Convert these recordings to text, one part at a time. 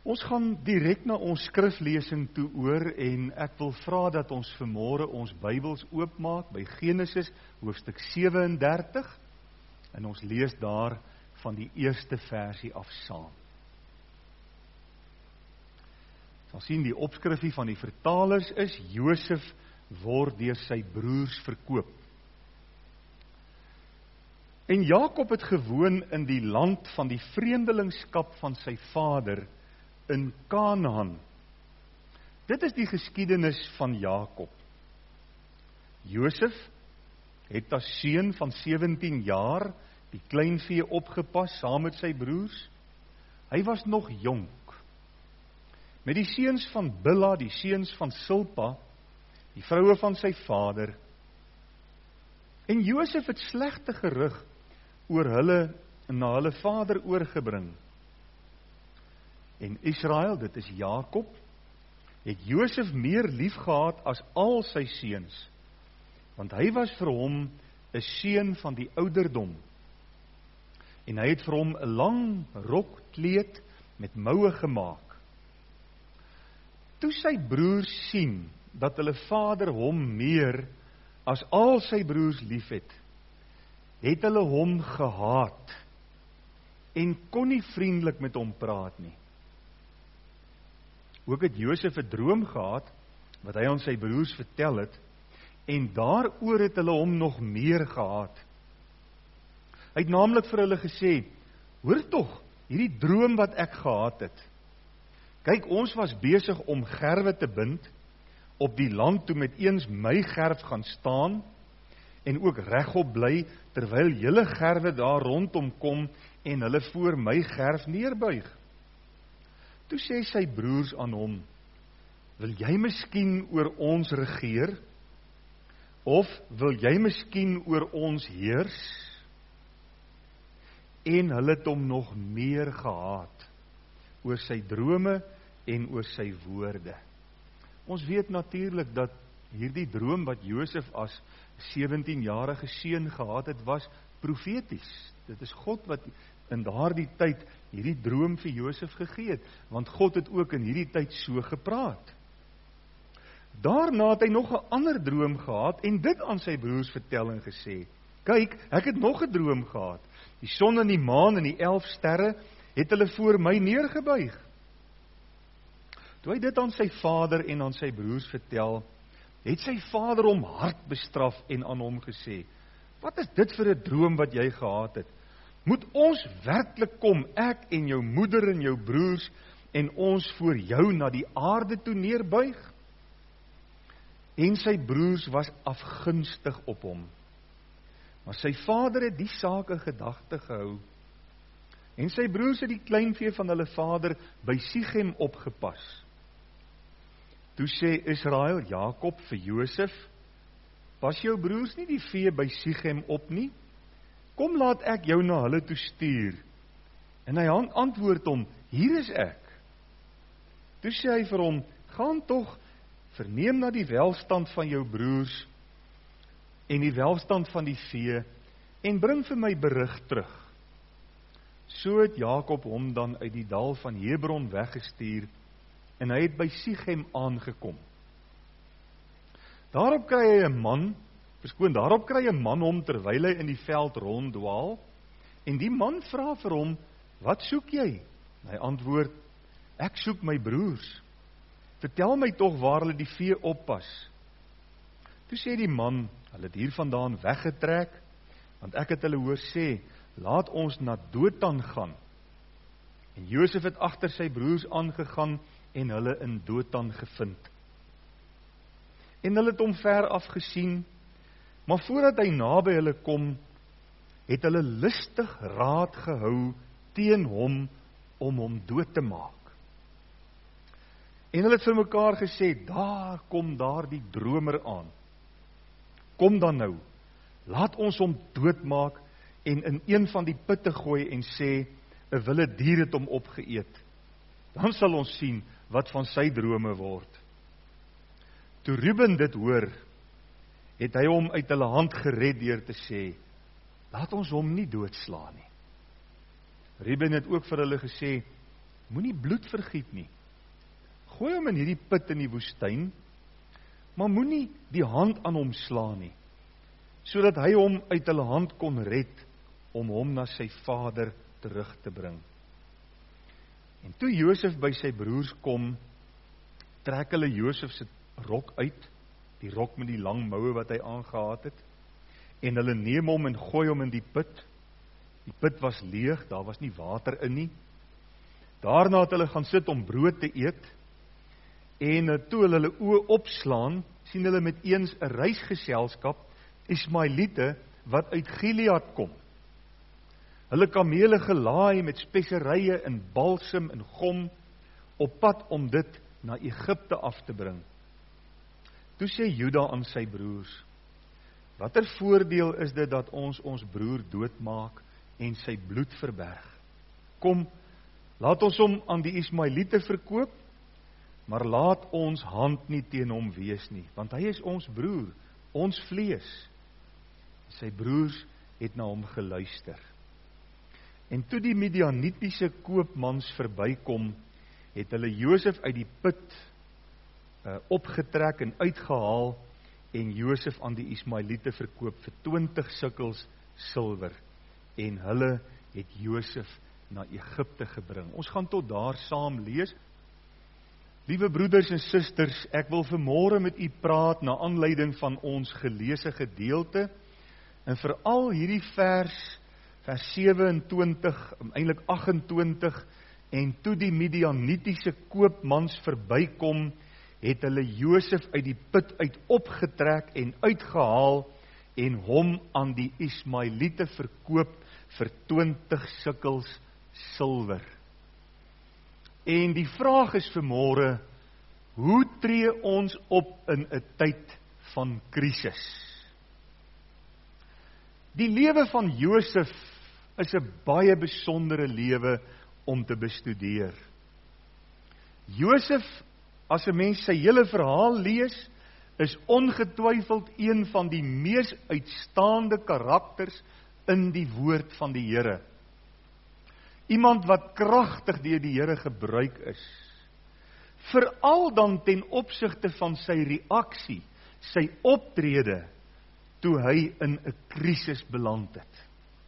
Ons gaan direk na ons skriflesing toe oor en ek wil vra dat ons vanmôre ons Bybels oopmaak by Genesis hoofstuk 37 en ons lees daar van die eerste versie af saam. Ons sien die opskrifie van die vertalers is Josef word deur sy broers verkoop. En Jakob het gewoon in die land van die vreemdelingskap van sy vader in Kanaan. Dit is die geskiedenis van Jakob. Josef het as seun van 17 jaar die kleinvee opgepas saam met sy broers. Hy was nog jonk. Met die seuns van Bilha, die seuns van Silpa, die vroue van sy vader. En Josef het slegte gerug oor hulle na hulle vader oorgebring. En Israel, dit is Jakob, het Josef meer lief gehad as al sy seuns, want hy was vir hom 'n seun van die ouderdom. En hy het vir hom 'n lang rokkleed met moue gemaak. Toe sy broers sien dat hulle vader hom meer as al sy broers liefhet, het hulle hom gehaat en kon nie vriendelik met hom praat nie. Ook het Josef 'n droom gehad, wat hy aan sy broers vertel het, en daaroor het hulle hom nog meer gehaat. Hy het naamlik vir hulle gesê, hoor tog, hierdie droom wat ek gehad het. Kyk, ons was besig om gerwe te bind, op die land toe met eens my gerf gaan staan, en ook regop bly, terwyl julle gerwe daar rondom kom, en hulle voor my gerf neerbuig. Toe sê sy broers aan hom, wil jy miskien oor ons regeer? Of wil jy miskien oor ons heers? En hulle het hom nog meer gehaat, oor sy drome en oor sy woorde. Ons weet natuurlik dat hierdie droom wat Josef as 17-jarige seun gehad het, was profeties. Dit is God wat in daardie tyd hierdie droom vir Josef gegee het, want God het ook in hierdie tyd so gepraat. Daarna het hy nog 'n ander droom gehad en dit aan sy broers vertel en gesê, kyk, ek het nog 'n droom gehad. Die son en die maan en die 11 sterre het hulle voor my neergebuig. Toe hy dit aan sy vader en aan sy broers vertel, het sy vader hom hard bestraf en aan hom gesê, wat is dit vir 'n droom wat jy gehad het? Moet ons werklik kom, ek en jou moeder en jou broers, en ons voor jou na die aarde toe neerbuig? En sy broers was afgunstig op hom. Maar sy vader het die saak in gedagte gehou. En sy broers het die kleinvee van hulle vader by Sichem opgepas. Toe sê Israel, Jakob vir Josef, pas jou broers nie die vee by Sichem op nie? Kom laat ek jou na hulle toe stuur. En hy antwoord hom, hier is ek. Toe sê hy vir hom, gaan tog, verneem na die welstand van jou broers en die welstand van die vee en bring vir my berig terug. So het Jakob hom dan uit die dal van Hebron weggestuur en hy het by Sichem aangekom. Daarop kry 'n man hom terwyl hy in die veld ronddwaal en die man vra vir hom, wat soek jy? Hy antwoord, ek soek my broers. Vertel my tog waar hulle die vee oppas. Toe sê die man, hulle het hiervandaan weggetrek, want ek het hulle hoor sê, laat ons na Dothan gaan. En Josef het agter sy broers aangegaan en hulle in Dothan gevind. En hulle het hom ver af gesien, maar voordat hy naby hulle kom, het hulle listig raad gehou teen hom om hom dood te maak. En hulle het vir mekaar gesê, daar kom die dromer aan. Kom dan nou, laat ons hom doodmaak en in een van die putte gooi en sê, 'n wilde dier het hom opgeëet. Dan sal ons sien wat van sy drome word. Toe Ruben dit hoor, het hy hom uit hulle hand gered deur te sê, laat ons hom nie doodslaan nie. Ruben het ook vir hulle gesê, moenie bloed vergiet nie. Gooi hom in hierdie put in die woestyn, maar moenie die hand aan hom slaan nie, sodat hy hom uit hulle hand kon red, om hom na sy vader terug te bring. En toe Josef by sy broers kom, trek hulle Josef se rok uit, die rok met die lang moue wat hy aangehad het, en hulle neem hom en gooi hom in die put. Die put was leeg, daar was nie water in nie. Daarna het hulle gaan sit om brood te eet, en toe hulle oë opslaan, sien hulle met eens 'n reisgeselskap, Ismaeliete, wat uit Gilead kom. Hulle kamele gelaai met speserye en balsem en gom, op pad om dit na Egipte af te bring. Toe sê Juda aan sy broers, watter voordeel is dit dat ons broer doodmaak en sy bloed verberg? Kom, laat ons hom aan die Ismaeliete verkoop, maar laat ons hand nie teen hom wees nie, want hy is ons broer, ons vlees. Sy broers het na hom geluister. En toe die Midianitiese koopmans verbykom, het hulle Josef uit die put opgetrek en uitgehaal, en Josef aan die Ismaeliete verkoop vir 20 sikkels silwer, en hulle het Josef na Egipte gebring. Ons gaan tot daar saam lees. Liewe broeders en susters, ek wil vanmôre met u praat na aanleiding van ons geleesde gedeelte, en veral hierdie vers 27, eintlik 28, en toe die Midianitiese koopmans verbykom, het hulle Josef uit die put uit opgetrek en uitgehaal, en hom aan die Ismaeliete verkoop vir 20 sikkels silwer. En die vraag is vanmôre, hoe tree ons op in 'n tyd van krisis? Die lewe van Josef is 'n baie besondere lewe om te bestudeer. Josef, as 'n mens sy hele verhaal lees, is ongetwyfeld een van die mees uitstaande karakters in die woord van die Here. Iemand wat kragtig deur die Here gebruik is. Veral dan ten opsigte van sy reaksie, sy optrede, toe hy in 'n krisis beland het.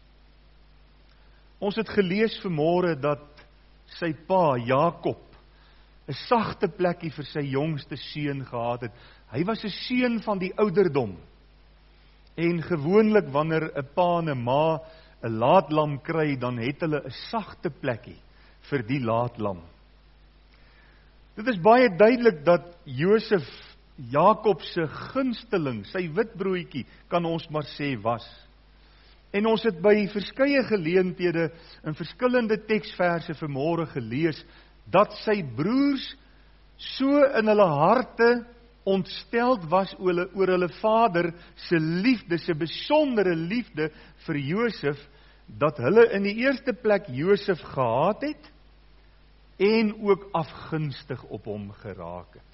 Ons het gelees vanmôre dat sy pa, Jakob, 'n sagte plekkie vir sy jongste seun gehad het. Hy was 'n seun van die ouderdom. En gewoonlik wanneer 'n pa en 'n ma 'n laatlam kry, dan het hulle 'n sagte plekkie vir die laatlam. Dit is baie duidelik dat Josef Jakob se gunsteling, sy witbroodjie, kan ons maar sê was. En ons het by verskeie geleenthede in verskillende teksverse vanmôre gelees, dat sy broers so in hulle harte ontsteld was oor hulle vader se liefde, se besondere liefde vir Josef, dat hulle in die eerste plek Josef gehaat het, en ook afgunstig op hom geraak het.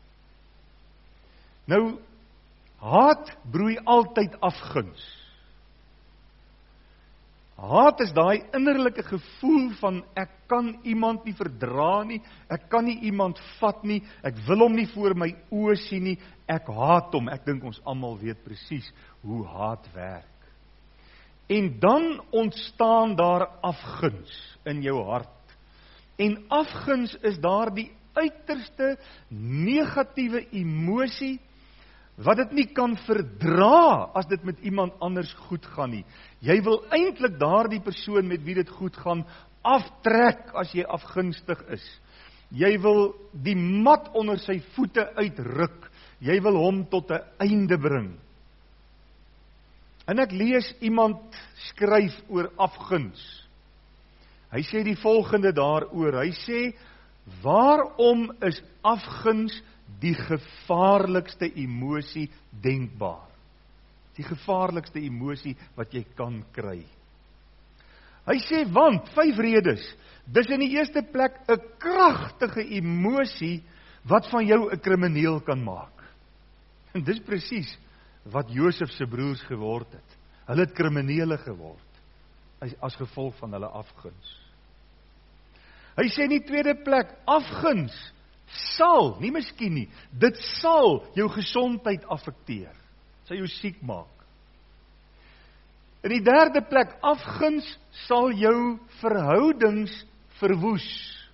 Nou, haat broei altyd afguns. Haat is daai innerlike gevoel van ek kan iemand nie verdra nie, ek kan nie iemand vat nie, ek wil hom nie voor my oë sien nie, ek haat hom. Ek dink ons almal weet presies hoe haat werk. En dan ontstaan daar afguns in jou hart. En afguns is daar die uiterste negatiewe emosie, wat dit nie kan verdra as dit met iemand anders goed gaan nie. Jy wil eintlik daardie persoon met wie dit goed gaan aftrek as jy afgunstig is. Jy wil die mat onder sy voete uitruk. Jy wil hom tot 'n einde bring. En ek lees iemand skryf oor afguns. Hy sê die volgende daaroor. Hy sê, waarom is afguns die gevaarlikste emosie denkbaar? Die gevaarlikste emosie wat jy kan kry. Hy sê, want, 5 redes. Dis in die eerste plek 'n kragtige emosie wat van jou 'n krimineel kan maak. En dis presies wat Josef se broers geword het. Hulle het kriminele geword as gevolg van hulle afguns. Hy sê in die tweede plek, afguns sal, nie miskien nie, dit sal jou gesondheid affekteer. Sal jou siek maak. In die derde plek, afguns sal jou verhoudings verwoes.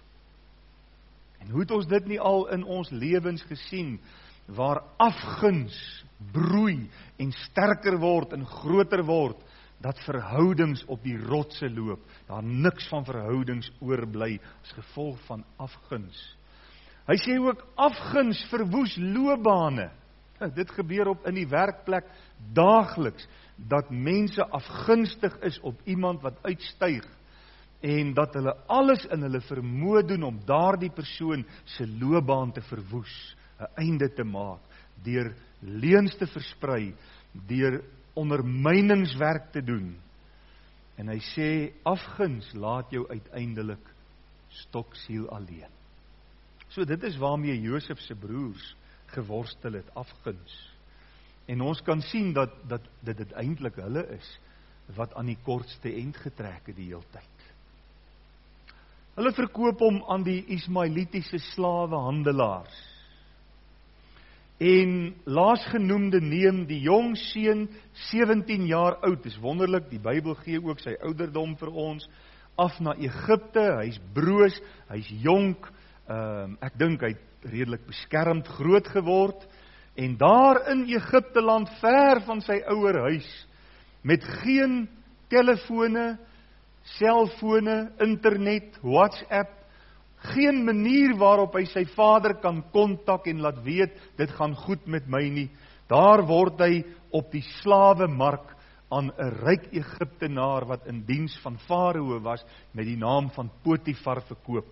En hoe het ons dit nie al in ons lewens gesien, waar afguns broei en sterker word en groter word, dat verhoudings op die rotse loop, daar niks van verhoudings oorbly as gevolg van afguns. Hy sê ook, afguns verwoes loopbane. Dit gebeur in die werkplek daagliks, dat mense afgunstig is op iemand wat uitstyg, en dat hulle alles in hulle vermoë doen om daardie persoon se loopbaan te verwoes, 'n einde te maak, deur leuns te versprei, deur ondermyningswerk te doen. En hy sê, afguns laat jou uiteindelik stoksiel alleen. So dit is waarmee Josef se broers geworstel het, afguns. En ons kan sien dat dit eintlik hulle is, wat aan die kortste end getrek het die hele tyd. Hulle verkoop hom aan die Ismaelitiese slawehandelaars. En laasgenoemde neem die jong seun 17 jaar oud, is wonderlik, die Bybel gee ook sy ouderdom vir ons, af na Egipte, hy's broos, hy's jonk, ek dink hy het redelik beskermd groot geword, en daar in Egipte land, ver van sy ouer huis, met geen telefone, selfone, internet, WhatsApp, geen manier waarop hy sy vader kan kontak en laat weet, dit gaan goed met my nie. Daar word hy op die slawemark aan 'n ryk Egiptenaar wat in diens van Farao was, met die naam van Potifar verkoop.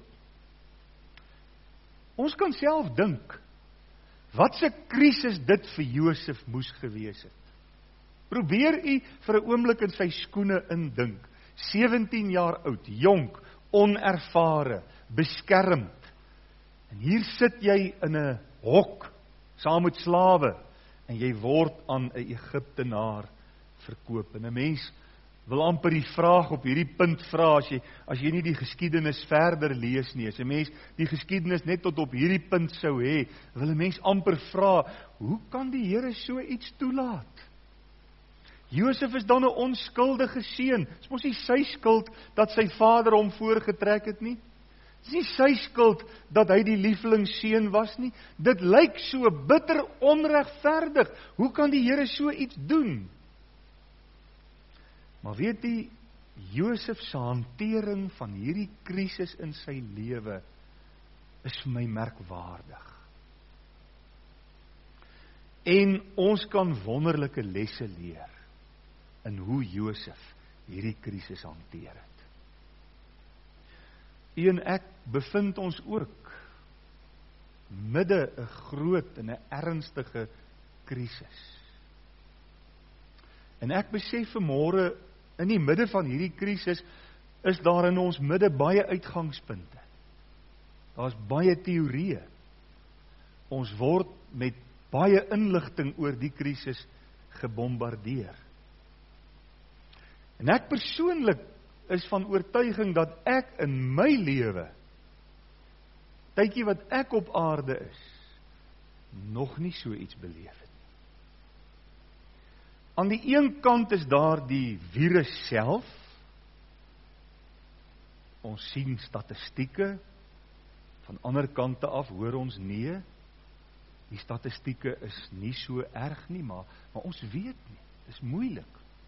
Ons kan self dink, wat 'n krisis dit vir Josef moes gewees het. Probeer u vir 'n oomblik in sy skoene indink. 17 jaar oud, jonk, onervare, beskermd. En hier sit jy in 'n hok, saam met slawe, en jy word aan 'n Egiptenaar verkoop. En 'n mens wil amper die vraag op hierdie punt vra, as jy nie die geskiedenis verder lees nie, as 'n mens die geskiedenis net tot op hierdie punt sou hê, wil 'n mens amper vra, hoe kan die Here so iets toelaat? Josef is dan 'n onskuldige seun. Dit is mos nie sy skuld dat sy vader hom voorgetrek het nie. Dit is nie sy skuld dat hy die lieflingsseun was nie. Dit lyk so bitter onregverdig. Hoe kan die Here so iets doen? Maar weet jy, Josef se hantering van hierdie krisis in sy lewe is vir my merkwaardig. En ons kan wonderlike lesse leer in hoe Josef hierdie krisis hanteer het. U en ek bevind ons ook midde 'n groot en 'n ernstige krisis. En ek besef vanmôre, in die midde van hierdie krisis, is daar in ons midde baie uitgangspunte. Daar's baie teorieë. Ons word met baie inligting oor die krisis gebombardeer. En ek persoonlik is van oortuiging dat ek in my lewe, tydjie wat ek op aarde is, nog nie so iets beleef het. Aan die een kant is daar die virus self. Ons sien statistieke, van ander kante af hoor ons nee, die statistieke is nie so erg nie, maar ons weet nie, dit is moeilik.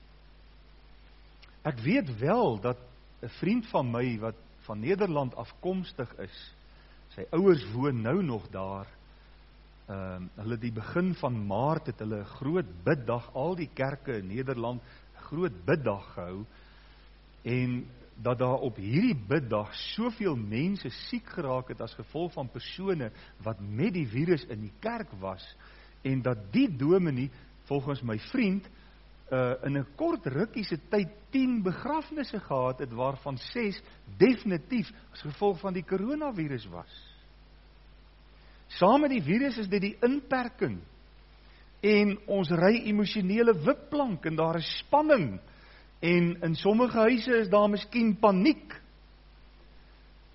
Ek weet wel dat 'n vriend van my wat van Nederland afkomstig is, sy ouers woon nou nog daar, hulle die begin van Maart het hulle 'n groot biddag, al die kerke in Nederland, 'n groot biddag gehou, en dat daar op hierdie biddag soveel mense siek geraak het as gevolg van persone wat met die virus in die kerk was, en dat die dominee, volgens my vriend, in 'n kort rukkie se tyd 10 begrafnisse gehad het, waarvan 6 definitief as gevolg van die coronavirus was. Saam met die virus is dit die inperking, en ons ry emosionele wipplank, en daar is spanning, en in sommige huise is daar miskien paniek.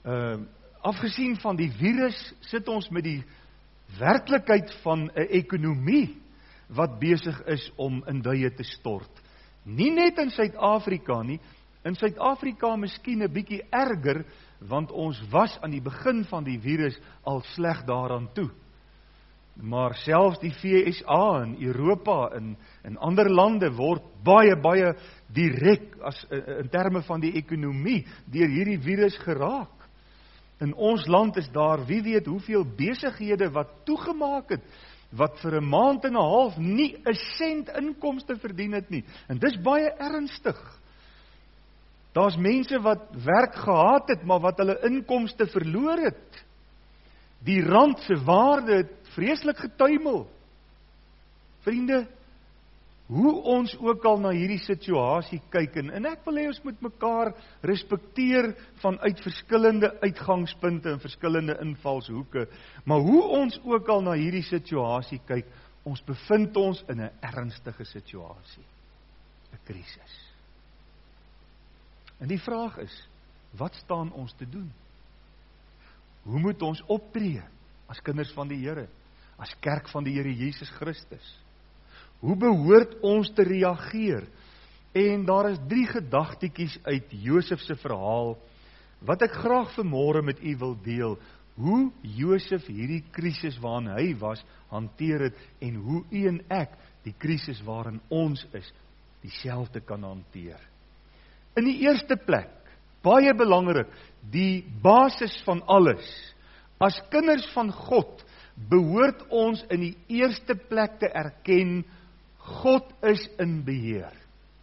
Afgesien van die virus, sit ons met die werklikheid van 'n ekonomie wat besig is om in duie te stort. Nie net in Suid-Afrika nie, in Suid-Afrika miskien 'n bietjie erger, want ons was aan die begin van die virus al sleg daaraan toe. Maar selfs die VSA in Europa en in ander lande word baie direk in terme van die ekonomie deur hierdie virus geraak. In ons land is daar wie weet hoeveel besighede wat toegemaak het, wat vir 'n maand en 'n half nie 'n sent inkomste verdien het nie. En dis baie ernstig. Daar's mense wat werk gehad het, maar wat hulle inkomste verloor het. Die rand se waarde het vreeslik getuimel. Vriende, hoe ons ook al na hierdie situasie kyk, en ek wil hê ons moet mekaar respekteer vanuit verskillende uitgangspunte en verskillende invalshoeke, maar hoe ons ook al na hierdie situasie kyk, ons bevind ons in 'n ernstige situasie, 'n krisis. En die vraag is, wat staan ons te doen? Hoe moet ons optree as kinders van die Here, as kerk van die Here Jesus Christus? Hoe behoort ons te reageer? En daar is 3 gedagtetjies uit Josef se verhaal, wat ek graag vanmôre met u wil deel, hoe Josef hierdie krisis waarin hy was, hanteer het, en hoe u en ek die krisis waarin ons is, dieselfde kan hanteer. In die eerste plek, baie belangrik, die basis van alles, as kinders van God, behoort ons in die eerste plek te erken, God is in beheer.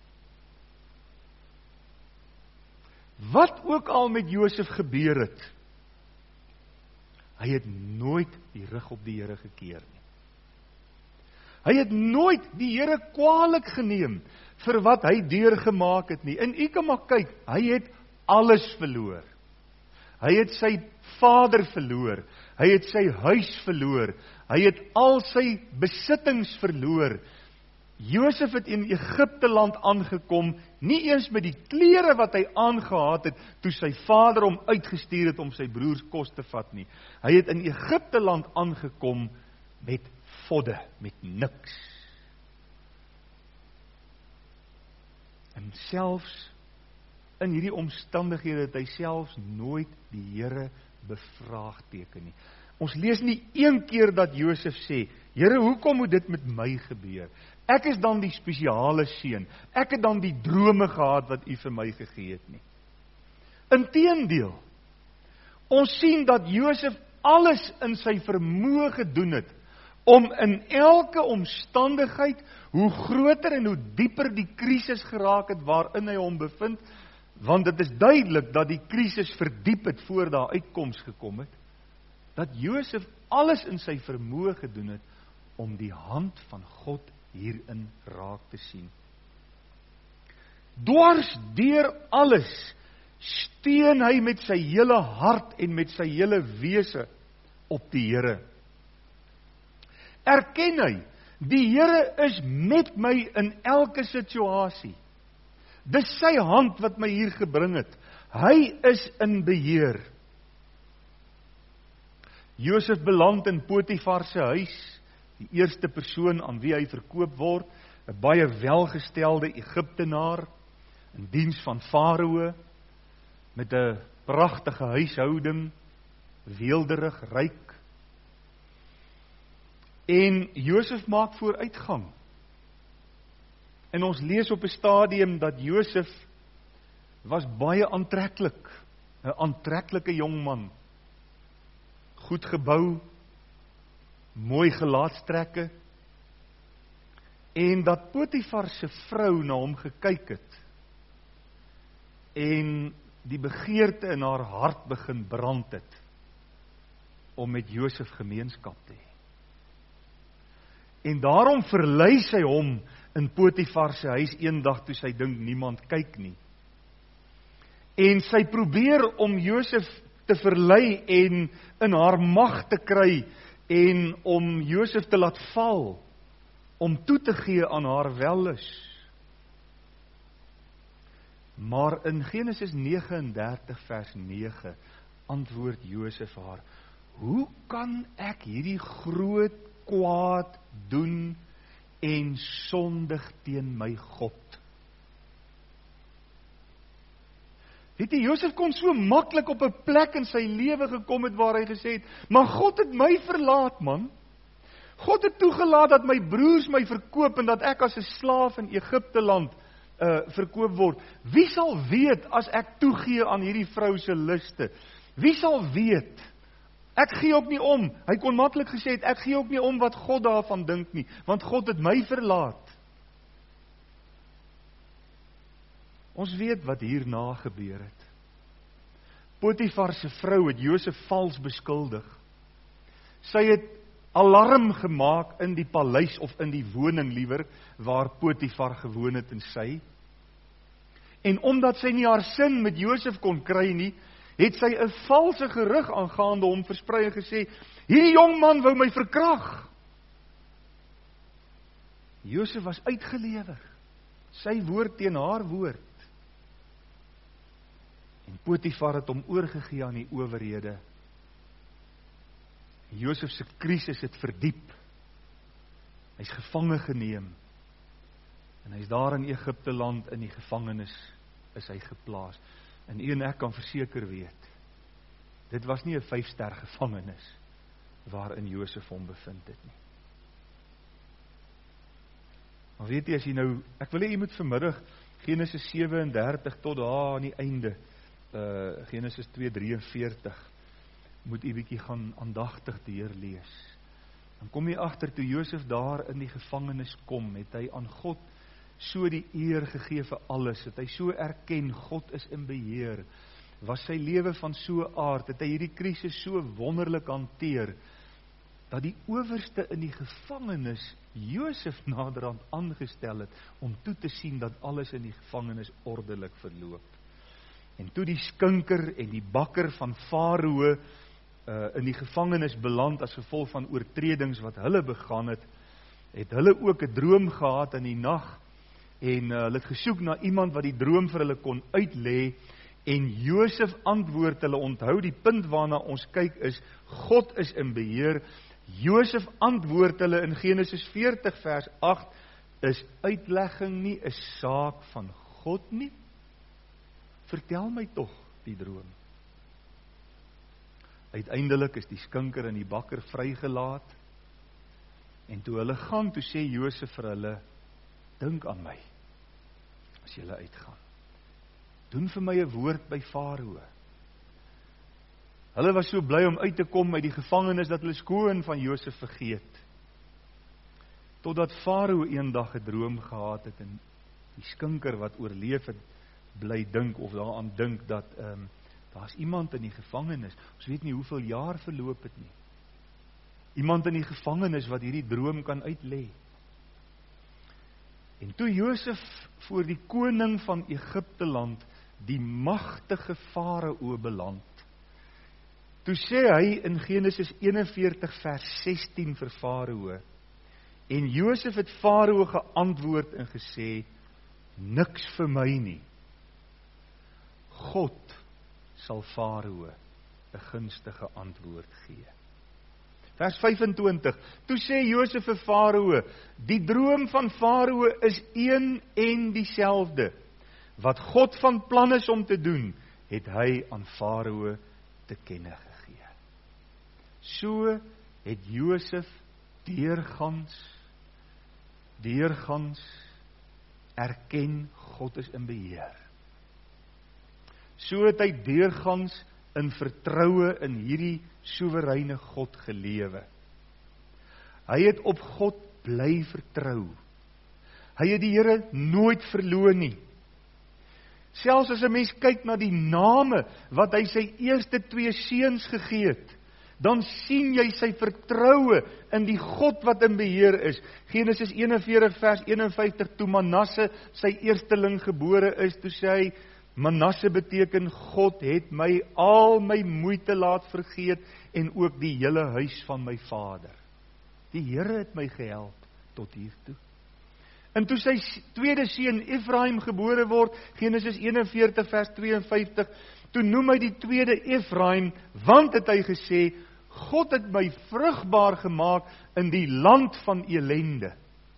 Wat ook al met Josef gebeur het, hy het nooit die rug op die Here gekeer nie. Hy het nooit die Here kwaadlik geneem vir wat hy deurgemaak het nie. En u kan maar kyk, hy het alles verloor. Hy het sy vader verloor, hy het sy huis verloor, hy het al sy besittings verloor. Josef het in Egipte land aangekom, nie eens met die klere wat hy aangehad het, toe sy vader hom uitgestuur het om sy broers kos te vat nie. Hy het in Egipte land aangekom met vodde, met niks. En selfs in hierdie omstandighede het hy selfs nooit die Here bevraagteken nie. Ons lees nie een keer dat Josef sê, Here, hoekom moet dit met my gebeur? Ek is dan die spesiale seun. Ek het dan die drome gehad wat u vir my gegee het nie. Inteendeel, ons sien dat Josef alles in sy vermoë gedoen het, om in elke omstandigheid, hoe groter en hoe dieper die krisis geraak het waarin hy hom bevind, want dit is duidelik dat die krisis verdiep het voor daar uitkoms gekom het, dat Josef alles in sy vermoë gedoen het, om die hand van God hierin raak te sien. Dwars deur alles, steun hy met sy hele hart en met sy hele wese op die Here. Erken hy, die Here is met my in elke situasie. Dis sy hand wat my hier gebring het. Hy is in beheer. Josef beland in Potifar se huis, die eerste persoon aan wie hy verkoop word, 'n baie welgestelde Egiptenaar, in diens van Farao, met 'n pragtige huishouding, weelderig, ryk. En Josef maak vooruitgang. En ons lees op 'n stadium dat Josef was baie aantreklik, 'n aantreklike jong man, goed gebou, mooi gelaatstrekke, en dat Potifar se vrou na hom gekyk het, en die begeerte in haar hart begin brand het, om met Josef gemeenskap te hê. En daarom verlei sy hom in Potifar se huis eendag toe sy dink niemand kyk nie. En sy probeer om Josef te verlei en in haar mag te kry en om Josef te laat val, om toe te gee aan haar wellus. Maar in Genesis 39 vers 9, antwoord Josef haar: hoe kan ek hierdie groot kwaad doen en sondig teen my God? Weet jy, Josef kon so maklik op 'n plek in sy lewe gekom het waar hy gesê het, maar God het my verlaat, man. God het toegelaat dat my broers my verkoop en dat ek as 'n slaaf in Egipte land verkoop word. Wie sal weet as ek toegee aan hierdie vrou se luste? Wie sal weet? Ek gee ook nie om. Hy kon maklik gesê het, ek gee ook nie om wat God daarvan dink nie, want God het my verlaat. Ons weet wat hierna gebeur het. Potifar se vrou het Josef vals beskuldig. Sy het alarm gemaak in die paleis of in die woning liewer, waar Potifar gewoon het en sy. En omdat sy nie haar sin met Josef kon kry nie, het sy 'n valse gerug aangaande hom versprei en gesê, hierdie jong man wou my verkrag. Josef was uitgelewer. Sy woord teen haar woord. En Potifar het hom oorgegee aan die owerhede. Josef se krisis het verdiep. Hy's gevange geneem. En hy's daar in Egipte land in die gevangenis is hy geplaas. En u en ek kan verseker weet, dit was nie 'n 5-ster gevangenis waarin Josef hom bevind het nie. Maar weet jy, as jy nou, ek wil hê jy moet vanmiddag Genesis 37 tot daar aan die einde, Genesis 2:43, moet jy bietjie gaan aandagtig deurlees. Dan kom jy agter toe Josef daar in die gevangenis kom, het hy aan God so die eer gegee vir alles, het hy so erken, God is in beheer, was sy lewe van so aard, het hy hierdie krisis so wonderlik hanteer, dat die owerste in die gevangenis Josef naderhand aangestel het, om toe te sien dat alles in die gevangenis ordelik verloop. En toe die skinker en die bakker van Farao in die gevangenis beland as gevolg van oortredings wat hulle begaan het, het hulle ook 'n droom gehad in die nag, en hulle het gesoek na iemand wat die droom vir hulle kon uitlê, en Josef antwoord hulle, onthou die punt waarna ons kyk is, God is in beheer. Josef antwoord hulle in Genesis 40 vers 8, is uitlegging nie 'n saak van God nie? Vertel my tog die droom. Uiteindelik is die skinker en die bakker vrygelaat, en toe hulle gaan, toe sê Josef vir hulle, dink aan my, as julle uitgaan. Doen vir my 'n woord by Farao. Hulle was so bly om uit te kom uit die gevangenis, dat hulle skoon van Josef vergeet. Totdat Farao eendag 'n droom gehad het, en die skinker wat oorleef het, bly dink, of daaraan dink, dat daar's iemand in die gevangenis, ons weet nie hoeveel jaar verloop het nie, iemand in die gevangenis wat hierdie droom kan uitlê. En toe Josef voor die koning van Egipte land, die magtige Farao beland, toe sê hy in Genesis 41 vers 16 vir Farao, en Josef het Farao geantwoord en gesê, niks vir my nie. God sal Farao 'n gunstige antwoord gee. Vers 25, toe sê Josef vir Farao, die droom van Farao is een en dieselfde. Wat God van plan is om te doen, het hy aan Farao te kenne gegee. So het Josef deurgangs erken, God is in beheer. So het hy deurgangs in vertroue in hierdie soewereine God gelewe. Hy het op God bly vertrou. Hy het die Here nooit verloon nie. Selfs as 'n mens kyk na die name wat hy sy eerste 2 seuns gegee het, dan sien jy sy vertroue in die God wat in beheer is. Genesis 41 vers 51, toe Manasse sy eersteling gebore is, toe sê hy, Manasse beteken, God het my al my moeite laat vergeet, en ook die hele huis van my vader. Die Here het my gehelp tot hiertoe. En toe sy tweede seun Ephraim gebore word, Genesis 41 vers 52, toe noem hy die tweede Efraim, want het hy gesê, God het my vrugbaar gemaak in die land van elende.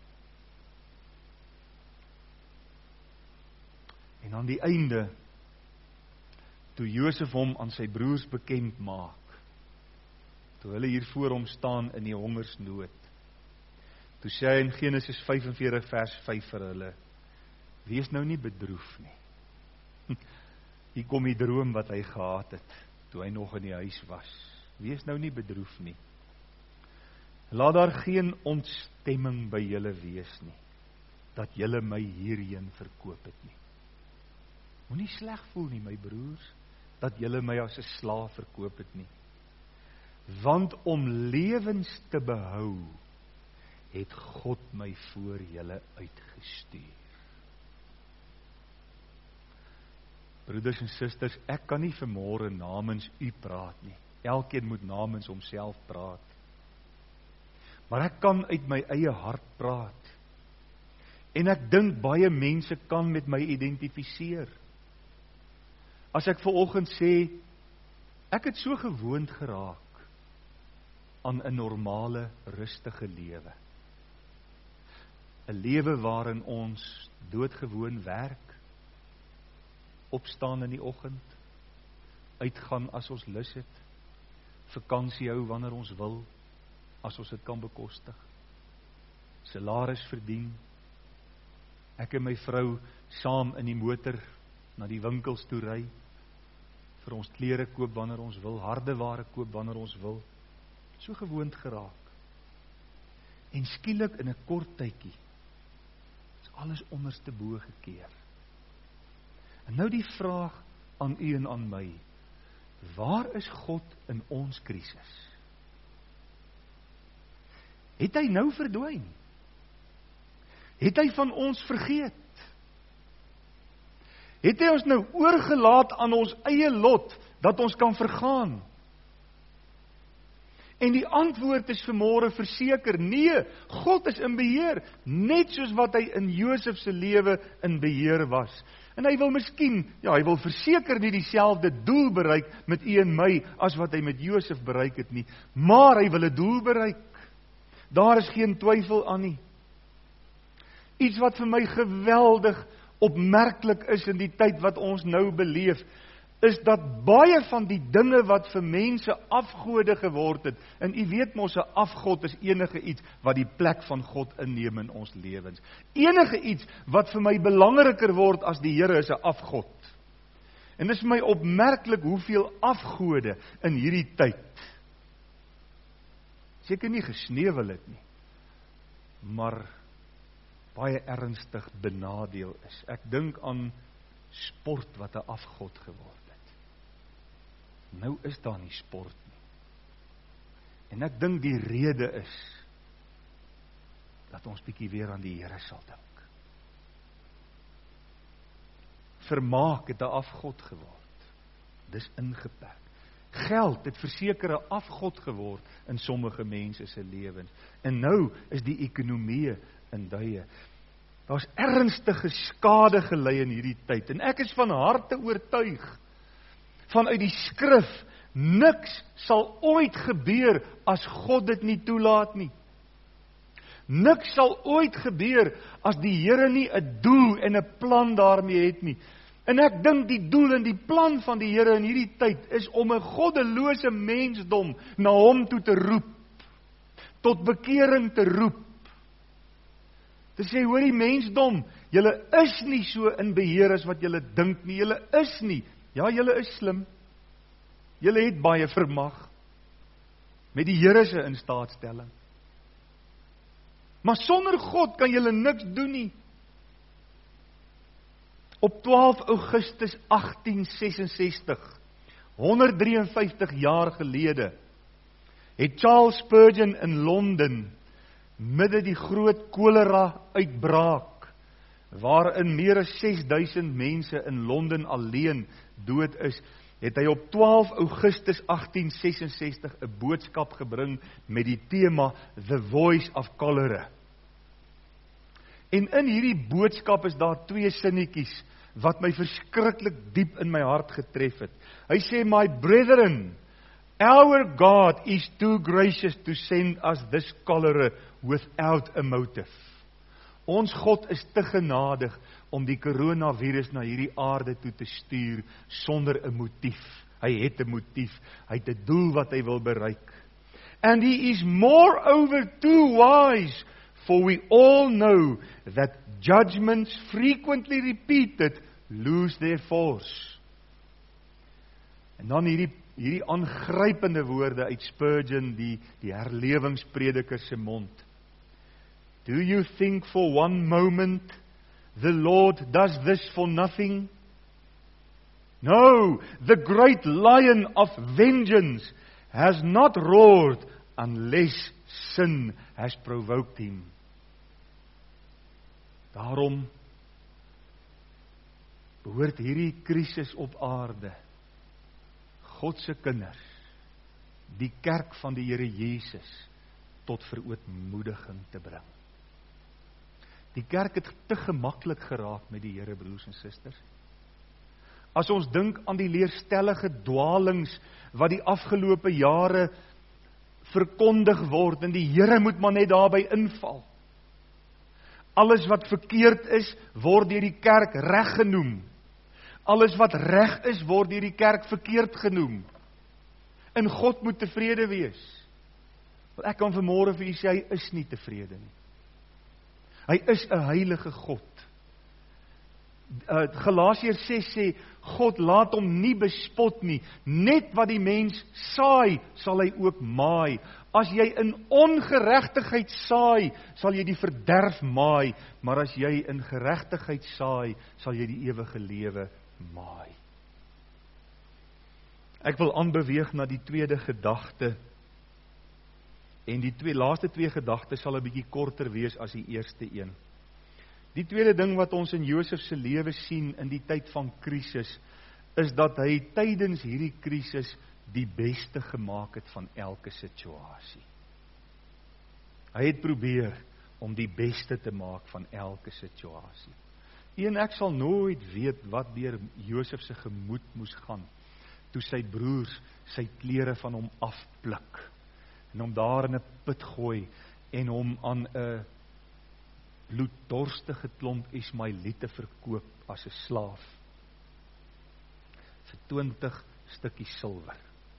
En aan die einde, toe Josef hom aan sy broers bekend maak, toe hulle hier voor hom staan in die hongersnood, toe sê hy in Genesis 45 vers 5 vir hulle, wees nou nie bedroef nie. Hier kom die droom wat hy gehad het, toe hy nog in die huis was. Wees nou nie bedroef nie. Laat daar geen ontstemming by julle wees nie, dat julle my hierheen verkoop het nie. Moenie sleg voel nie, my broers, dat julle my as 'n slaaf verkoop het nie. Want om lewens te behou, het God my voor julle uitgestuur. Broeders en susters, ek kan nie vanmôre namens u praat nie. Elkeen moet namens homself praat. Maar ek kan uit my eie hart praat. En ek dink baie mense kan met my identifiseer. As ek vanoggend sê, ek het so gewoond geraak aan 'n normale, rustige lewe. 'n Lewe waarin ons doodgewoon werk, opstaan in die oggend, uitgaan as ons lus het, vakansie hou wanneer ons wil, as ons dit kan bekostig, salaris verdien, ek en my vrou saam in die motor na die winkels toe ry, vir ons klere koop wanneer ons wil, hardeware koop wanneer ons wil, so gewoond geraak. En skielik in 'n kort tydjie is alles onderste bo gekeer. En nou die vraag aan u en aan my, waar is God in ons krisis? Het hy nou verdwyn? Het hy van ons vergeet? Het hy ons nou oorgelaat aan ons eie lot, dat ons kan vergaan? En die antwoord is vanmôre verseker, nee, God is in beheer, net soos wat hy in Josef se lewe in beheer was. En hy wil miskien, hy wil verseker nie dieselfde doel bereik met u en my, as wat hy met Josef bereik het nie, maar hy wil 'n doel bereik. Daar is geen twyfel aan nie. Iets wat vir my geweldig opmerklik is in die tyd wat ons nou beleef, is dat baie van die dinge wat vir mense afgode geword het, en u weet mos, 'n afgod is enige iets wat die plek van God inneem in ons lewens. Enige iets wat vir my belangriker word as die Here is 'n afgod. En dit is vir my opmerklik hoeveel afgode in hierdie tyd seker nie gesneuwel het nie, maar baie ernstig benadeel is. Ek dink aan sport wat 'n afgod geword het. Nou is daar nie sport nie. En ek dink die rede is dat ons bietjie weer aan die Here sal dink. Vermaak het 'n afgod geword. Dis ingeperk. Geld het verseker 'n afgod geword in sommige mense se lewens. En nou is die ekonomie in duie. Daar's ernstige skade gelei in hierdie tyd. En ek is van harte oortuig, vanuit die skrif, niks sal ooit gebeur as God dit nie toelaat nie. Niks sal ooit gebeur as die Here nie 'n doel en 'n plan daarmee het nie. En ek dink die doel en die plan van die Here in hierdie tyd is om 'n goddelose mensdom na hom toe te roep, tot bekering te roep. Te sê, hoor die mensdom, julle is nie so in beheer as wat julle dink nie, julle is nie. Ja, julle is slim. Julle het baie vermag met die Here se instaatstelling. Maar sonder God kan julle niks doen nie. Op 12 Augustus 1866, 153 jaar gelede, het Charles Spurgeon in Londen, midde die groot kolera uitbraak, waarin meer as 6000 mense in Londen alleen dood is, het hy op 12 Augustus 1866 'n boodskap gebring met die tema The Voice of Cholera. En in hierdie boodskap is daar 2 sinnetjies wat my verskriklik diep in my hart getref het. Hy sê, my brethren, our God is too gracious to send us this cholera without a motive. Ons God is te genadig om die coronavirus na hierdie aarde toe te stuur sonder 'n motief. Hy het 'n motief, hy het 'n doel wat hy wil bereik. And he is moreover too wise, for we all know that judgments frequently repeated lose their force. En dan hierdie aangrypende woorde uit Spurgeon, die herlewingsprediker se mond. Do you think for one moment the Lord does this for nothing? No, the great lion of vengeance has not roared unless sin has provoked him. Daarom behoort hierdie krisis op aarde, God se kinders, die kerk van die Here Jesus, tot verootmoediging te bring. Die kerk het te gemaklik geraak met die Here, broers en susters. As ons dink aan die leerstellige dwaalings wat die afgelope jare verkondig word, en die Here moet maar net daarby inval. Alles wat verkeerd is, word deur die kerk reg genoem. Alles wat reg is, word deur die kerk verkeerd genoem. En God moet tevrede wees. Want ek kan vanmôre vir u sê, hy is nie tevrede nie. Hy is 'n heilige God. Galasiërs 6 sê, God laat hom nie bespot nie. Net wat die mens saai, sal hy ook maai. As jy in ongeregtigheid saai, sal jy die verderf maai. Maar as jy in geregtigheid saai, sal jy die ewige lewe maai. Ek wil aanbeweeg na die tweede gedagte. En die laaste twee gedagtes sal 'n bietjie korter wees as die eerste een. Die tweede ding wat ons in Josef se lewe sien in die tyd van krisis, is dat hy tydens hierdie krisis die beste gemaak het van elke situasie. Hy het probeer om die beste te maak van elke situasie. En ek sal nooit weet wat deur Josef se gemoed moes gaan, toe sy broers sy klere van hom afpluk, en hom daar in 'n put gooi, en hom aan 'n bloeddorstige klomp Ismaeliete verkoop as 'n slaaf, vir 20 stukkies silwer.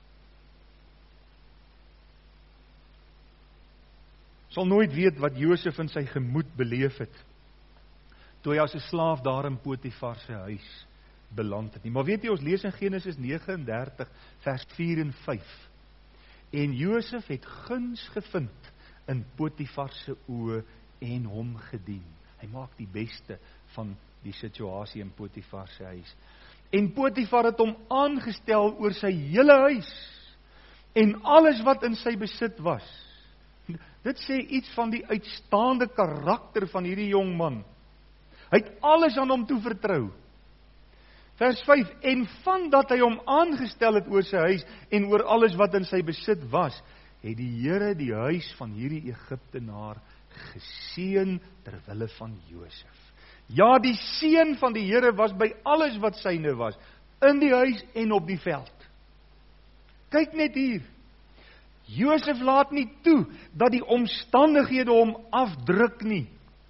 Sal nooit weet wat Josef in sy gemoed beleef het, toe hy as 'n slaaf daar in Potifar se huis beland het nie. Maar weet jy, ons lees in Genesis 39 vers 4 en 5. En Josef het guns gevind in Potifar se oë en hom gedien. Hy maak die beste van die situasie in Potifar se huis. En Potifar het hom aangestel oor sy hele huis en alles wat in sy besit was. Dit sê iets van die uitstaande karakter van hierdie jong man. Hy het alles aan hom toevertrou. Vers 5, en vandat hy hom aangestel het oor sy huis en oor alles wat in sy besit was, het die Here die huis van hierdie Egiptenaar geseën ter wille van Josef. Ja, die seën van die Here was by alles wat syne was, in die huis en op die veld. Kyk net hier. Josef laat nie toe dat die omstandighede hom afdruk nie.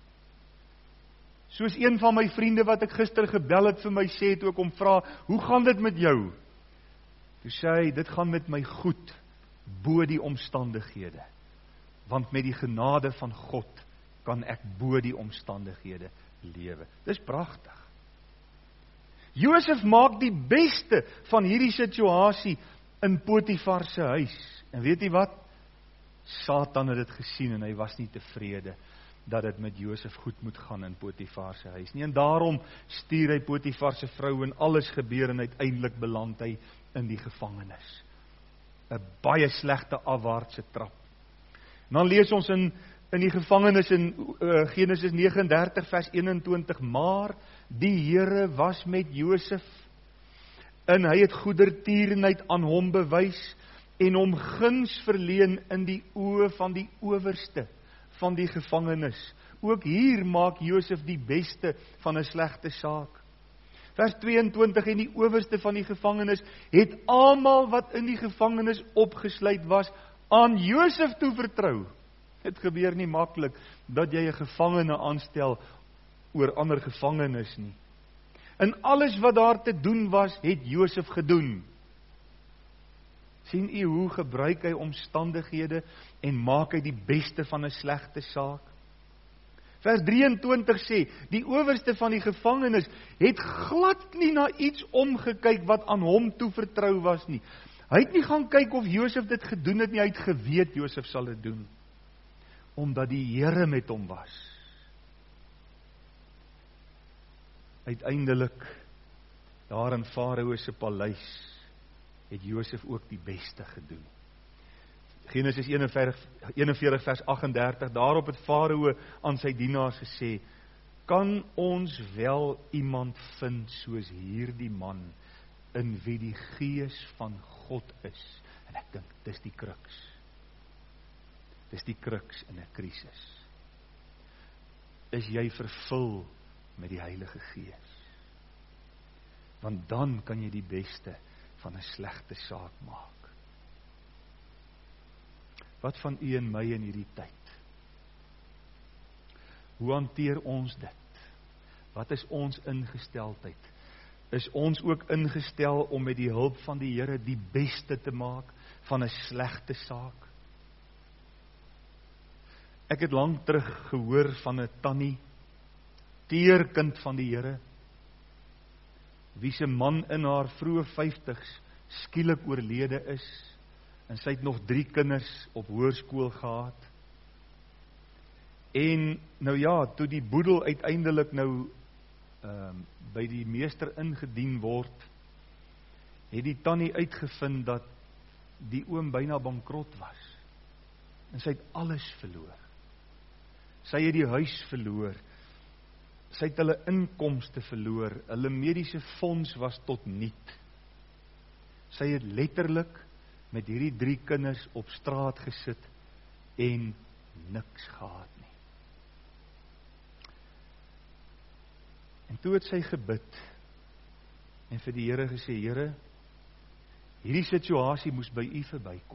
Soos een van my vriende wat ek gister gebel het vir my sê, toe ek hom vra, hoe gaan dit met jou? Toe sê hy, dit gaan met my goed, bo die omstandighede. Want met die genade van God kan ek bo die omstandighede lewe. Dis pragtig. Josef maak die beste van hierdie situasie in Potifar se huis. En weet jy wat? Satan het dit gesien en hy was nie tevrede dat dit met Josef goed moet gaan in Potifar se huis nie. En daarom stuur hy Potifar se vrou en alles gebeur en uiteindelik beland hy in die gevangenis. 'n Baie slegte afwaartse trap. En dan lees ons in die gevangenis in Genesis 39 vers 21, maar die Here was met Josef en hy het goedertierenheid aan hom bewys en hom guns verleen in die oë van die owerste van die gevangenis. Ook hier maak Josef die beste van 'n slegte saak. Vers 22, en die owerste van die gevangenis het almal wat in die gevangenis opgesluit was, aan Josef toevertrou. Het gebeur nie maklik dat jy 'n gevangene aanstel oor ander gevangenes nie. En alles wat daar te doen was, het Josef gedoen. Sien u hoe gebruik hy omstandighede en maak hy die beste van 'n slegte saak? Vers 23 sê, die owerste van die gevangenis het glad nie na iets omgekyk wat aan hom toevertrou was nie. Hy het nie gaan kyk of Josef dit gedoen het nie, hy het geweet Josef sal dit doen. Omdat die Here met hom was. Uiteindelik, daar in Farao se paleis, het Josef ook die beste gedoen. Genesis 41 vers 38, daarop het Farao aan sy dienaars gesê, kan ons wel iemand vind soos hierdie man, in wie die gees van God is? En ek dink, dis die kruks. Dis die kruks in 'n krisis. Is jy vervul met die Heilige Gees? Want dan kan jy die beste van 'n slegte saak maak. Wat van u en my in hierdie tyd? Hoe hanteer ons dit? Wat is ons ingesteldheid? Is ons ook ingestel om met die hulp van die Here die beste te maak van 'n slegte saak? Ek het lank terug gehoor van 'n tannie, teerkind van die Here, wie se man in haar vroeë 50's skielik oorlede is, en sy het nog 3 kinders op hoërskool gehad. En nou ja, toe die boedel uiteindelik nou by die meester ingedien word, het die tannie uitgevind dat die oom byna bankrot was. En sy het alles verloor. Sy het die huis verloor. Sy het hulle inkomste verloor. Hulle mediese fonds was tot niet. Sy het letterlik met hierdie 3 kinders op straat gesit en niks gehad nie. En toe het sy gebid en vir die Here gesê, Here, hierdie situasie moes by U verbykom.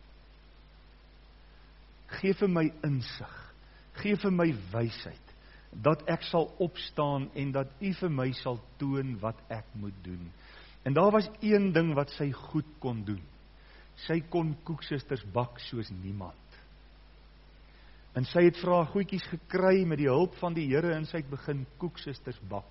Geef vir my insig, geef vir my wysheid, dat ek sal opstaan en dat U vir my sal toon wat ek moet doen. En daar was een ding wat sy goed kon doen. Sy kon koeksusters bak soos niemand. En sy het vir haar goedjies gekry met die hulp van die Here en sy het begin koeksusters bak.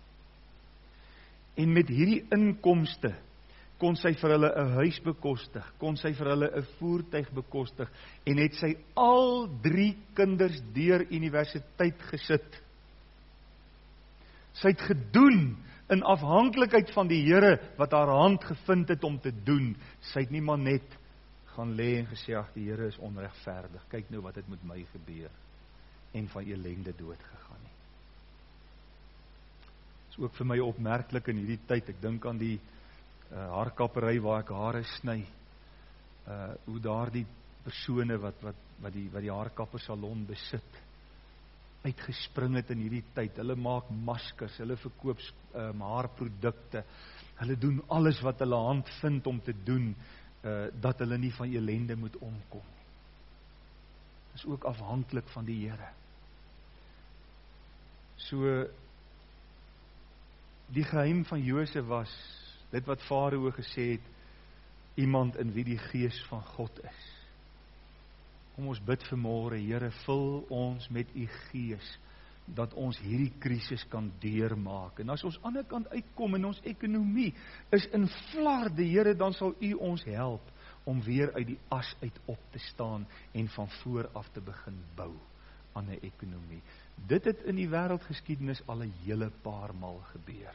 En met hierdie inkomste kon sy vir hulle 'n huis bekostig, kon sy vir hulle 'n voertuig bekostig en het sy al 3 kinders deur universiteit gesit. Sy het gedoen in afhanklikheid van die Here wat haar hand gevind het om te doen. Sy het nie maar net gaan lê en gesê, ag, die Here is onregverdig. Kyk nou wat het met my gebeur en van ellende dood gegaan nie. Is ook vir my opmerklik in hierdie tyd. Ek dink aan die haarkappery waar ek hare sny. Hoe daardie persone wat die haarkappersalon besit uitgespring het in hierdie tyd. Hulle maak maskers, hulle verkoop haarprodukte. Hulle doen alles wat hulle hand vind om te doen, dat hulle nie van ellende moet omkom. Is ook afhanklik van die Here. So, die geheim van Josef was, dit wat Farao gesê het, iemand in wie die gees van God is. Kom ons bid vanmôre, Here, vul ons met U gees, dat ons hierdie krisis kan deurmaak. En as ons aan die ander kant uitkom en ons ekonomie is in flarde, Here, dan sal U ons help om weer uit die as uit op te staan en van voor af te begin bou aan 'n ekonomie. Dit het in die wêreldgeskiedenis al 'n hele paar maal gebeur.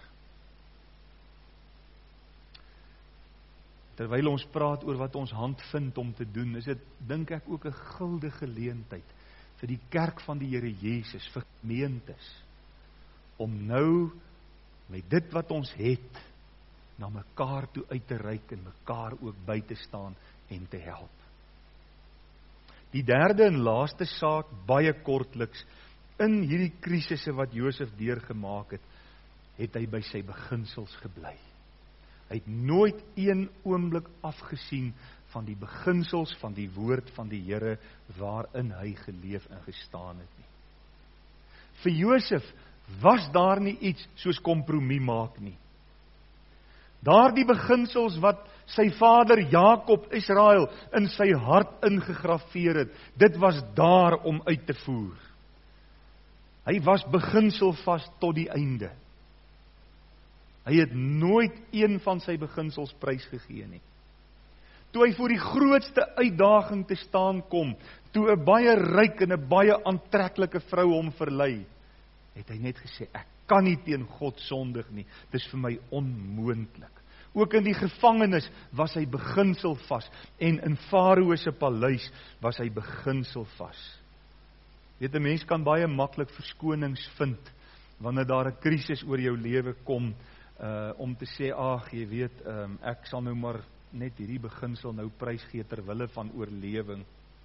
Terwyl ons praat oor wat ons hand vind om te doen, is dit, dink ek, ook 'n guldige geleentheid vir die kerk van die Here Jesus, vir gemeentes, om nou met dit wat ons het, na mekaar toe uit te reik en mekaar ook by te staan en te help. Die derde en laaste saak, baie kortliks, in hierdie krisisse wat Josef deurgemaak het, het hy by sy beginsels gebly. Hy het nooit een oomblik afgesien van die beginsels van die woord van die Here waarin hy geleef en gestaan het nie. Vir Josef was daar nie iets soos kompromie maak nie. Daardie beginsels wat sy vader Jakob Israel in sy hart ingegrafeer het, dit was daar om uit te voer. Hy was beginselvas tot die einde. Hy het nooit een van sy beginsels prysgegee nie. Toe hy voor die grootste uitdaging te staan kom, toe 'n baie ryk en 'n baie aantreklike vrou hom verlei, het hy net gesê, ek kan nie teen God sondig nie, dit is vir my onmoontlik. Ook in die gevangenis was hy beginselvas, en in Farao se paleis was hy beginselvas. Weet, 'n mens kan baie maklik verskonings vind, wanneer daar 'n krisis oor jou lewe kom, om te sê, ag, jy weet, ek sal nou maar net hierdie beginsel nou prysgee ter wille van oorlewing.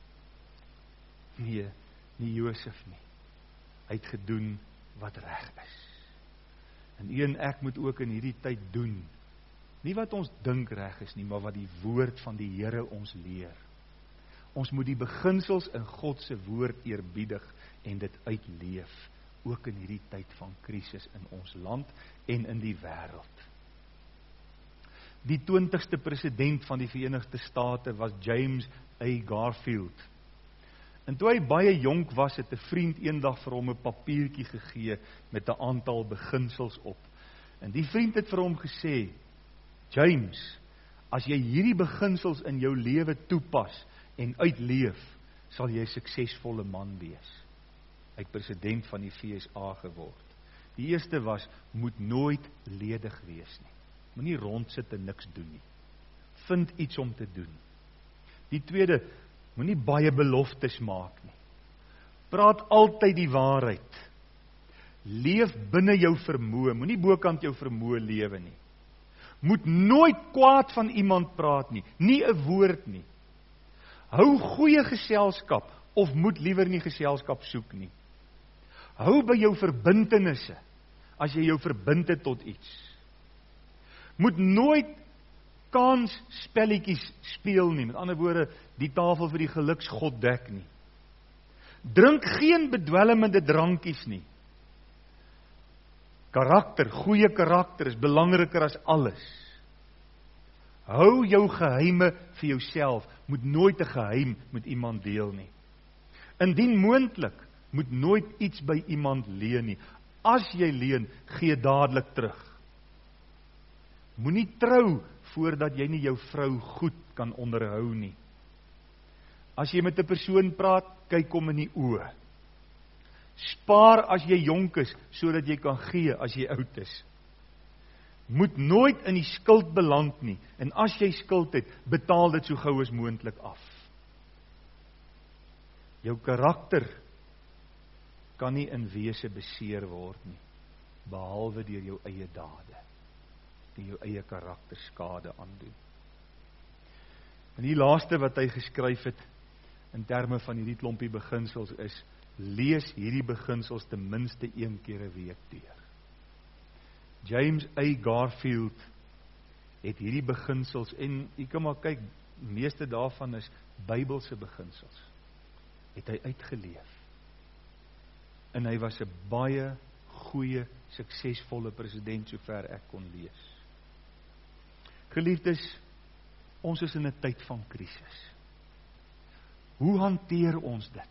Nee, nie Josef nie. Hy het gedoen wat reg is. En u en ek moet ook in hierdie tyd doen, nie wat ons dink reg is nie, maar wat die woord van die Here ons leer. Ons moet die beginsels in God se woord eerbiedig en dit uitleef, ook in hierdie tyd van krisis in ons land en in die wêreld. Die 20ste president van die Verenigde State was James A. Garfield. En toe hy baie jonk was, het 'n vriend eendag vir hom 'n papiertjie gegee met 'n aantal beginsels op. En die vriend het vir hom gesê, James, as jy hierdie beginsels in jou lewe toepas en uitleef, sal jy 'n suksesvolle man wees. Hy het president van die VSA geword. Die eerste was, moet nooit ledig wees nie. Moenie rondsit en niks doen nie. Vind iets om te doen. Die tweede, moenie baie beloftes maak nie. Praat altyd die waarheid. Leef binne jou vermoë, moenie bokant jou vermoë lewe nie. Moet nooit kwaad van iemand praat nie, nie 'n woord nie. Hou goeie geselskap, of moet liewer nie geselskap soek nie. Hou by jou verbintenisse, as jy jou verbind het tot iets. Moet nooit kansspelletjies speel nie, met ander woorde, die tafel vir die geluksgod dek nie. Drink geen bedwelmende drankies nie. Karakter, goeie karakter is belangriker as alles. Hou jou geheime vir jouself, moet nooit 'n geheim met iemand deel nie. Indien moontlik, moet nooit iets by iemand leen nie. As jy leen, gee dadelik terug. Moenie trou voordat jy nie jou vrou goed kan onderhou nie. As jy met 'n persoon praat, kyk hom in die oë. Spaar as jy jonk is, sodat jy kan gee as jy oud is. Moet nooit in die skuld beland nie, en as jy skuld het, betaal dit so gou as moontlik af. Jou karakter kan nie in wese beseer word nie, behalwe deur jou eie dade, en jou eie karakter skade aandoen. En die laaste wat hy geskryf het, in terme van hierdie klompie beginsels is, lees hierdie beginsels ten minste 1 keer 'n week deur. James A. Garfield het hierdie beginsels, en jy kan maar kyk, meeste daarvan is Bybelse beginsels, het hy uitgeleef. En hy was 'n baie goeie, suksesvolle president, sover ek kon lees. Geliefdes, ons is in 'n tyd van krisis. Hoe hanteer ons dit?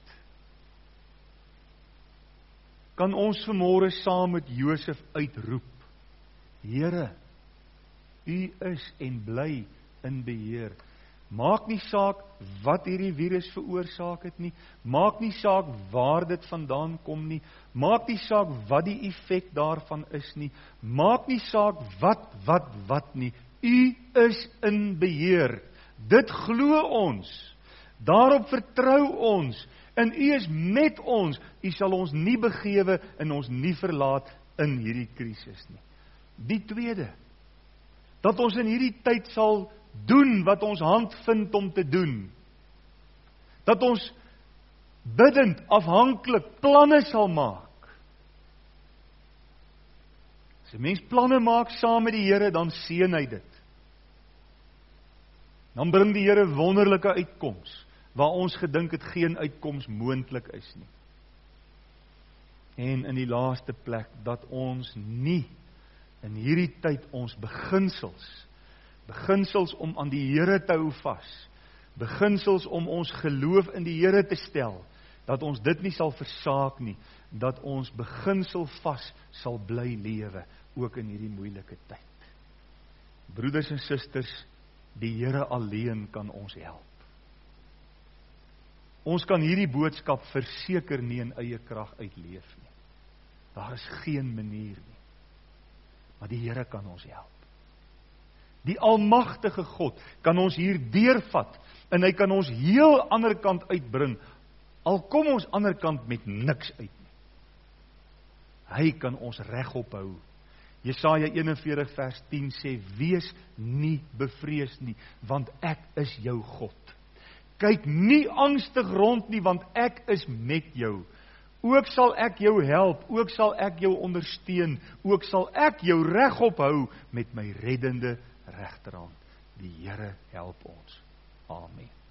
Kan ons vanmôre saam met Josef uitroep, Here, U is en bly in beheer. Maak nie saak wat hierdie virus veroorsaak het nie, maak nie saak waar dit vandaan kom nie, maak nie saak wat die effek daarvan is nie, maak nie saak wat nie, U is in beheer. Dit glo ons, daarop vertrou ons, en U is met ons, U sal ons nie begewe en ons nie verlaat in hierdie krisis nie. Die tweede, dat ons in hierdie tyd sal doen wat ons hand vind om te doen. Dat ons bidend, afhanklik, planne sal maak. As As 'n mens planne maak saam met die Here, dan seën hy dit. Dan bring die Here wonderlike uitkoms, waar ons gedink het geen uitkoms moontlik is nie. En in die laaste plek, dat ons nie in hierdie tyd ons beginsels om aan die Here te hou vas, beginsels om ons geloof in die Here te stel, dat ons dit nie sal versaak nie, dat ons beginsel vas sal bly lewe, ook in hierdie moeilike tyd. Broeders en susters, die Here alleen kan ons help. Ons kan hierdie boodskap verseker nie in eie krag uitleef nie. Daar is geen manier nie. Maar die Here kan ons help. Die almagtige God kan ons hier deurvat, en hy kan ons heel ander kant uitbring, al kom ons ander kant met niks uit nie. Hy kan ons regop hou. Jesaja 41 vers 10 sê, wees nie bevrees nie, want ek is jou God. Kyk nie angstig rond nie, want ek is met jou. Ook sal ek jou help, ook sal ek jou ondersteun, ook sal ek jou regop hou met my reddende regterhand. Die Here help ons. Amen.